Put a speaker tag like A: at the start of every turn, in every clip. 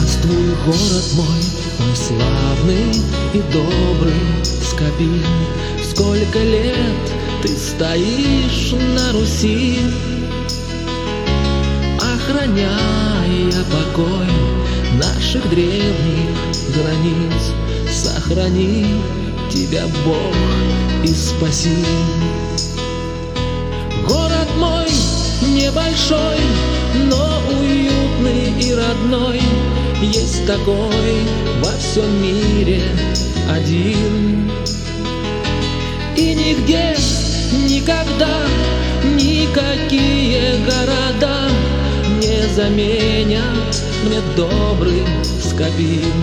A: Здравствуй, город мой, мой славный и добрый Скопин. Сколько лет ты стоишь на Руси, охраняя покой наших древних границ. Сохрани тебя, Бог, и спаси. Город мой небольшой, но уютный и родной. Есть такой во всем мире один. И нигде, никогда, никакие города не заменят мне добрый Скопин.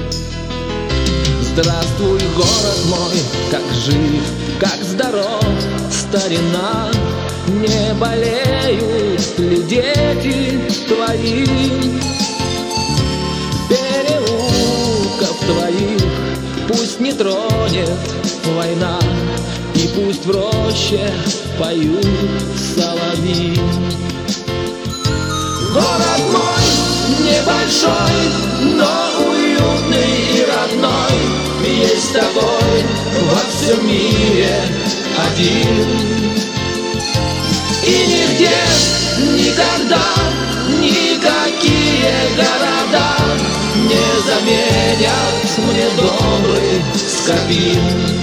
A: Здравствуй, город мой, как жив, как здоров старина. Не болеют ли дети твои? Переулков твоих пусть не тронет война, и пусть в роще поют соловьи. Город мой небольшой, но уютный и родной. Есть такой во всем мире один. И нигде, никогда, никакие города не заменят мне добрый Скопин.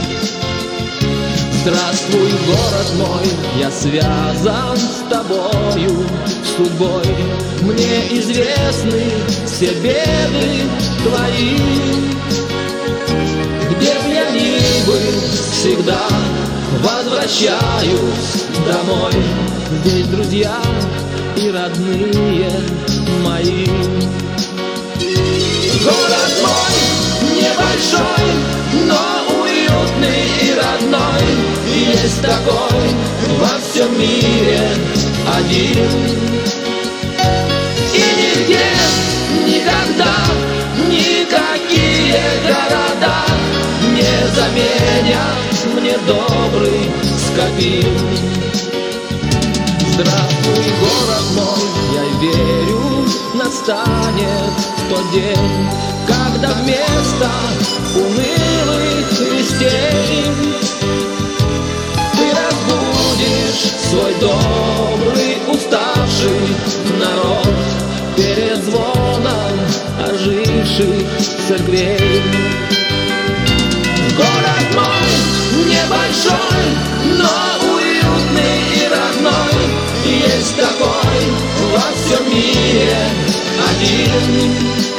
A: Здравствуй, город мой, я связан с тобою судьбой. Мне известны все беды твои. Где б я ни был, всегда возвращаюсь домой. Здесь друзья и родные мои. Город мой небольшой, но уютный и родной. Есть такой во всем мире один. И нигде, никогда, никакие города не заменят мне добрый Скопин. Здравствуй, город мой, я верю, настанет тот день, когда вместо унылых вестей ты разбудишь свой добрый, уставший народ перед звоном оживших церквей. Город мой небольшой, но уютный и родной. Есть такой во всем мире один.